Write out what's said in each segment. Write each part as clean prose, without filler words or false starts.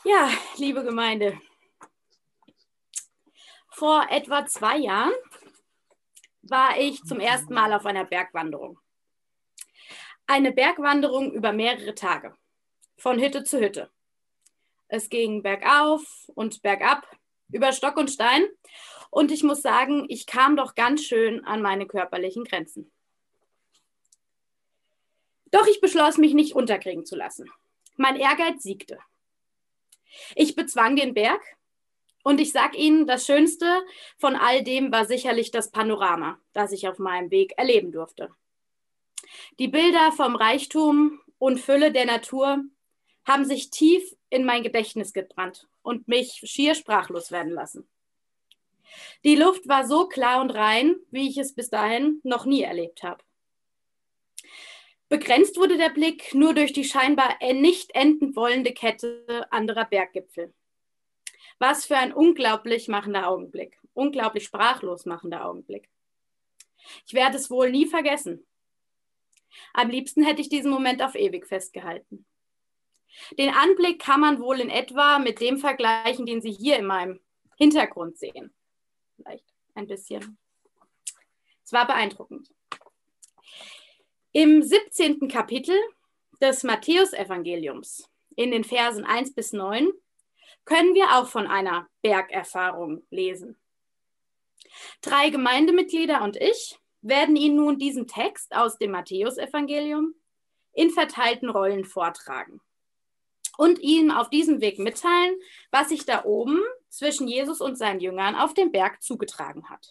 Ja, liebe Gemeinde, vor etwa 2 Jahren war ich zum ersten Mal auf einer Bergwanderung. Eine Bergwanderung über mehrere Tage, von Hütte zu Hütte. Es ging bergauf und bergab, über Stock und Stein. Und ich muss sagen, ich kam doch ganz schön an meine körperlichen Grenzen. Doch ich beschloss, mich nicht unterkriegen zu lassen. Mein Ehrgeiz siegte. Ich bezwang den Berg und ich sag Ihnen, das Schönste von all dem war sicherlich das Panorama, das ich auf meinem Weg erleben durfte. Die Bilder vom Reichtum und Fülle der Natur haben sich tief in mein Gedächtnis gebrannt und mich schier sprachlos werden lassen. Die Luft war so klar und rein, wie ich es bis dahin noch nie erlebt habe. Begrenzt wurde der Blick nur durch die scheinbar nicht enden wollende Kette anderer Berggipfel. Was für ein unglaublich machender Augenblick, unglaublich sprachlos machender Augenblick. Ich werde es wohl nie vergessen. Am liebsten hätte ich diesen Moment auf ewig festgehalten. Den Anblick kann man wohl in etwa mit dem vergleichen, den Sie hier in meinem Hintergrund sehen. Vielleicht ein bisschen. Es war beeindruckend. Im 17. Kapitel des Matthäusevangeliums, in den Versen 1 bis 9, können wir auch von einer Bergerfahrung lesen. 3 Gemeindemitglieder und ich werden Ihnen nun diesen Text aus dem Matthäusevangelium in verteilten Rollen vortragen und Ihnen auf diesem Weg mitteilen, was sich da oben zwischen Jesus und seinen Jüngern auf dem Berg zugetragen hat.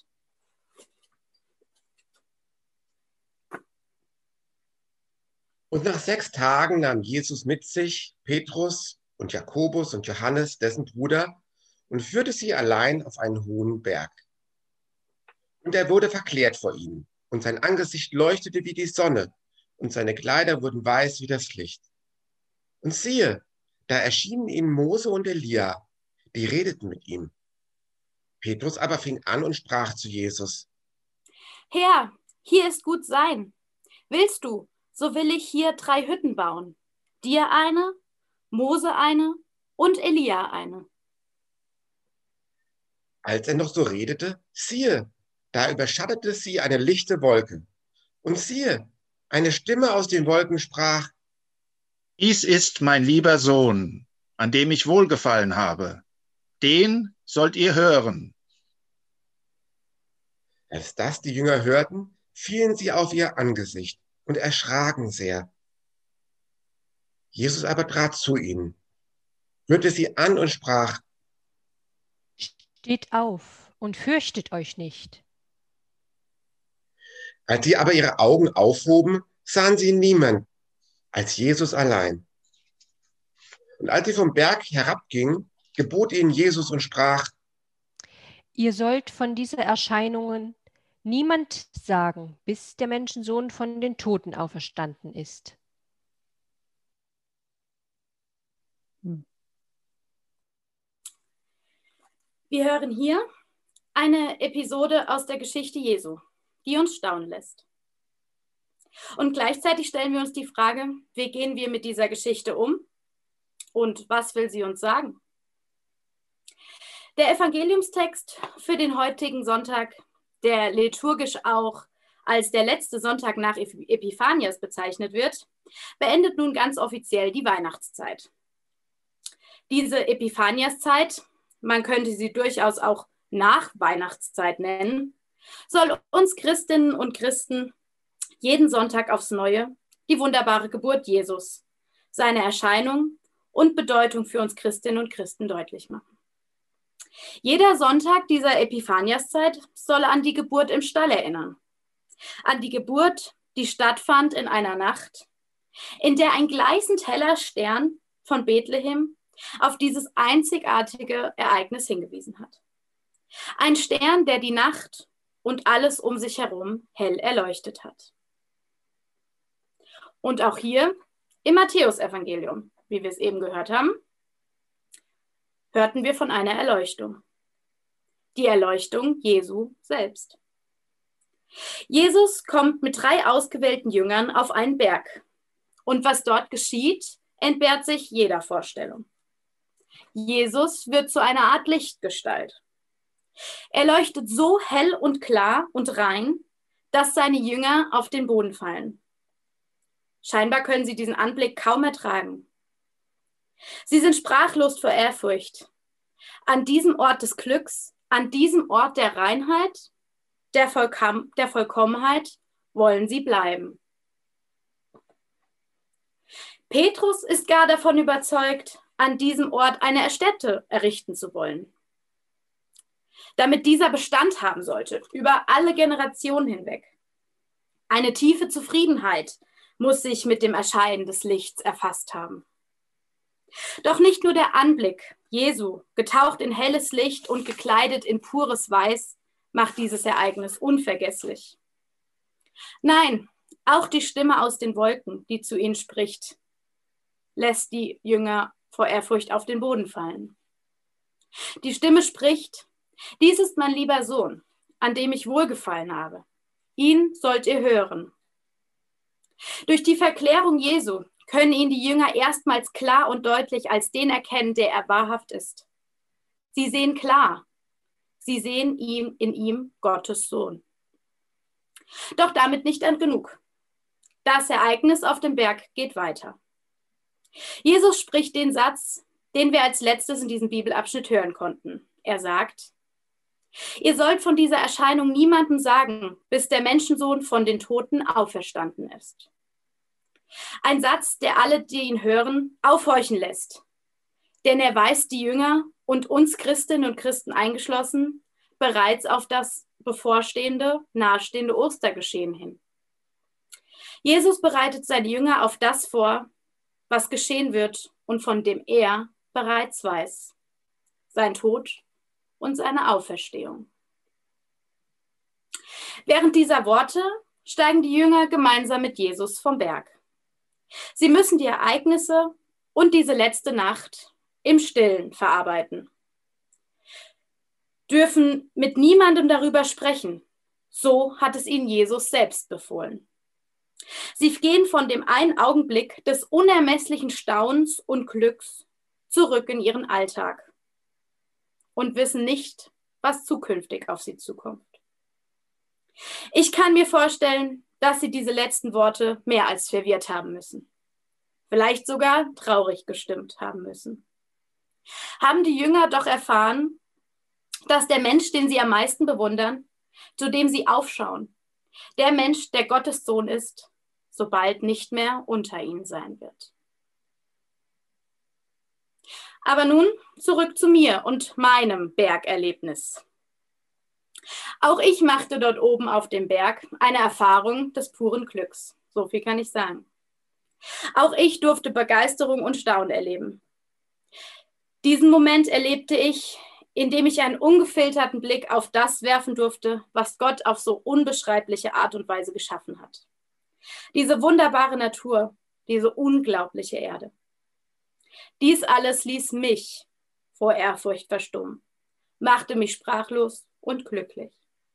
Und nach 6 Tagen nahm Jesus mit sich Petrus und Jakobus und Johannes, dessen Bruder, und führte sie allein auf einen hohen Berg. Und er wurde verklärt vor ihnen, und sein Angesicht leuchtete wie die Sonne, und seine Kleider wurden weiß wie das Licht. Und siehe, da erschienen ihm Mose und Elia, die redeten mit ihm. Petrus aber fing an und sprach zu Jesus: Herr, hier ist gut sein. Willst du, so will ich hier 3 Hütten bauen. Dir eine, Mose eine und Elia eine. Als er noch so redete, siehe, da überschattete sie eine lichte Wolke. Und siehe, eine Stimme aus den Wolken sprach: Dies ist mein lieber Sohn, an dem ich wohlgefallen habe. Den sollt ihr hören. Als das die Jünger hörten, fielen sie auf ihr Angesicht und erschraken sehr. Jesus aber trat zu ihnen, rührte sie an und sprach: Steht auf und fürchtet euch nicht. Als sie aber ihre Augen aufhoben, sahen sie niemand als Jesus allein. Und als sie vom Berg herabgingen, gebot ihnen Jesus und sprach: Ihr sollt von dieser Erscheinungen niemand sagen, bis der Menschensohn von den Toten auferstanden ist. Wir hören hier eine Episode aus der Geschichte Jesu, die uns staunen lässt. Und gleichzeitig stellen wir uns die Frage, wie gehen wir mit dieser Geschichte um und was will sie uns sagen? Der Evangeliumstext für den heutigen Sonntag, der liturgisch auch als der letzte Sonntag nach Epiphanias bezeichnet wird, beendet nun ganz offiziell die Weihnachtszeit. Diese Epiphaniaszeit, man könnte sie durchaus auch Nachweihnachtszeit nennen, soll uns Christinnen und Christen jeden Sonntag aufs Neue die wunderbare Geburt Jesus, seine Erscheinung und Bedeutung für uns Christinnen und Christen deutlich machen. Jeder Sonntag dieser Epiphaniaszeit soll an die Geburt im Stall erinnern. An die Geburt, die stattfand in einer Nacht, in der ein gleißend heller Stern von Bethlehem auf dieses einzigartige Ereignis hingewiesen hat. Ein Stern, der die Nacht und alles um sich herum hell erleuchtet hat. Und auch hier im Matthäusevangelium, wie wir es eben gehört haben, hörten wir von einer Erleuchtung. Die Erleuchtung Jesu selbst. Jesus kommt mit 3 ausgewählten Jüngern auf einen Berg. Und was dort geschieht, entbehrt sich jeder Vorstellung. Jesus wird zu einer Art Lichtgestalt. Er leuchtet so hell und klar und rein, dass seine Jünger auf den Boden fallen. Scheinbar können sie diesen Anblick kaum ertragen. Sie sind sprachlos vor Ehrfurcht. An diesem Ort des Glücks, an diesem Ort der Reinheit, der Vollkommenheit wollen sie bleiben. Petrus ist gar davon überzeugt, an diesem Ort eine Stätte errichten zu wollen, damit dieser Bestand haben sollte, über alle Generationen hinweg. Eine tiefe Zufriedenheit muss sich mit dem Erscheinen des Lichts erfasst haben. Doch nicht nur der Anblick Jesu, getaucht in helles Licht und gekleidet in pures Weiß, macht dieses Ereignis unvergesslich. Nein, auch die Stimme aus den Wolken, die zu ihnen spricht, lässt die Jünger vor Ehrfurcht auf den Boden fallen. Die Stimme spricht: Dies ist mein lieber Sohn, an dem ich wohlgefallen habe. Ihn sollt ihr hören. Durch die Verklärung Jesu können ihn die Jünger erstmals klar und deutlich als den erkennen, der er wahrhaft ist. Sie sehen klar. Sie sehen ihn in ihm Gottes Sohn. Doch damit nicht genug. Das Ereignis auf dem Berg geht weiter. Jesus spricht den Satz, den wir als letztes in diesem Bibelabschnitt hören konnten. Er sagt: Ihr sollt von dieser Erscheinung niemandem sagen, bis der Menschensohn von den Toten auferstanden ist. Ein Satz, der alle, die ihn hören, aufhorchen lässt. Denn er weist die Jünger und uns Christinnen und Christen eingeschlossen bereits auf das bevorstehende, nahestehende Ostergeschehen hin. Jesus bereitet seine Jünger auf das vor, was geschehen wird und von dem er bereits weiß: sein Tod und seine Auferstehung. Während dieser Worte steigen die Jünger gemeinsam mit Jesus vom Berg. Sie müssen die Ereignisse und diese letzte Nacht im Stillen verarbeiten, dürfen mit niemandem darüber sprechen. So hat es ihnen Jesus selbst befohlen. Sie gehen von dem einen Augenblick des unermesslichen Staunens und Glücks zurück in ihren Alltag und wissen nicht, was zukünftig auf sie zukommt. Ich kann mir vorstellen, dass sie diese letzten Worte mehr als verwirrt haben müssen. Vielleicht sogar traurig gestimmt haben müssen. Haben die Jünger doch erfahren, dass der Mensch, den sie am meisten bewundern, zu dem sie aufschauen, der Mensch, der Gottes Sohn ist, so bald nicht mehr unter ihnen sein wird. Aber nun zurück zu mir und meinem Bergerlebnis. Auch ich machte dort oben auf dem Berg eine Erfahrung des puren Glücks. So viel kann ich sagen. Auch ich durfte Begeisterung und Staunen erleben. Diesen Moment erlebte ich, indem ich einen ungefilterten Blick auf das werfen durfte, was Gott auf so unbeschreibliche Art und Weise geschaffen hat. Diese wunderbare Natur, diese unglaubliche Erde. Dies alles ließ mich vor Ehrfurcht verstummen, machte mich sprachlos und glücklich.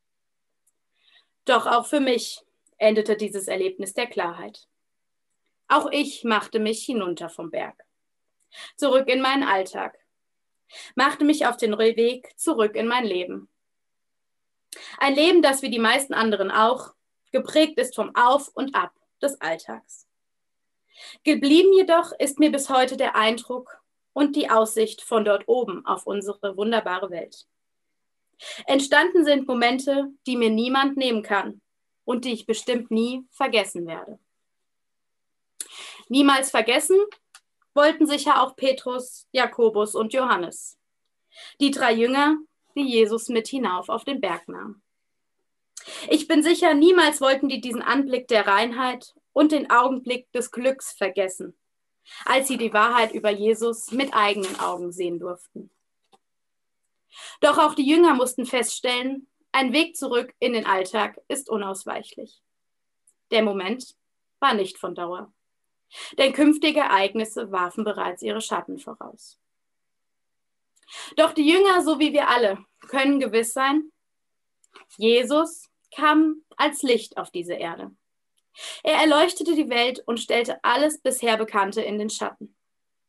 Doch auch für mich endete dieses Erlebnis der Klarheit. Auch ich machte mich hinunter vom Berg, zurück in meinen Alltag, machte mich auf den Weg zurück in mein Leben. Ein Leben, das wie die meisten anderen auch geprägt ist vom Auf und Ab des Alltags. Geblieben jedoch ist mir bis heute der Eindruck und die Aussicht von dort oben auf unsere wunderbare Welt. Entstanden sind Momente, die mir niemand nehmen kann und die ich bestimmt nie vergessen werde. Niemals vergessen wollten sicher auch Petrus, Jakobus und Johannes, die 3 Jünger, die Jesus mit hinauf auf den Berg nahm. Ich bin sicher, niemals wollten die diesen Anblick der Reinheit und den Augenblick des Glücks vergessen, als sie die Wahrheit über Jesus mit eigenen Augen sehen durften. Doch auch die Jünger mussten feststellen, ein Weg zurück in den Alltag ist unausweichlich. Der Moment war nicht von Dauer, denn künftige Ereignisse warfen bereits ihre Schatten voraus. Doch die Jünger, so wie wir alle, können gewiss sein, Jesus kam als Licht auf diese Erde. Er erleuchtete die Welt und stellte alles bisher Bekannte in den Schatten.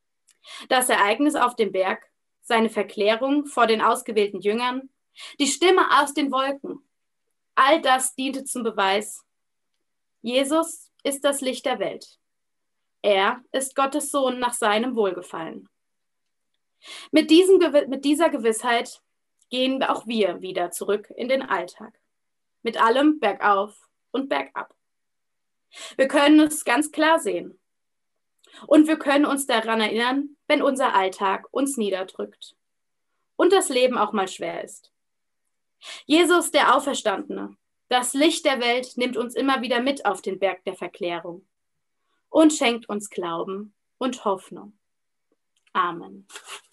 Das Ereignis auf dem Berg, seine Verklärung vor den ausgewählten Jüngern, die Stimme aus den Wolken, all das diente zum Beweis: Jesus ist das Licht der Welt. Er ist Gottes Sohn nach seinem Wohlgefallen. Mit dieser Gewissheit gehen auch wir wieder zurück in den Alltag. Mit allem bergauf und bergab. Wir können es ganz klar sehen. Und wir können uns daran erinnern, wenn unser Alltag uns niederdrückt und das Leben auch mal schwer ist. Jesus, der Auferstandene, das Licht der Welt, nimmt uns immer wieder mit auf den Berg der Verklärung und schenkt uns Glauben und Hoffnung. Amen.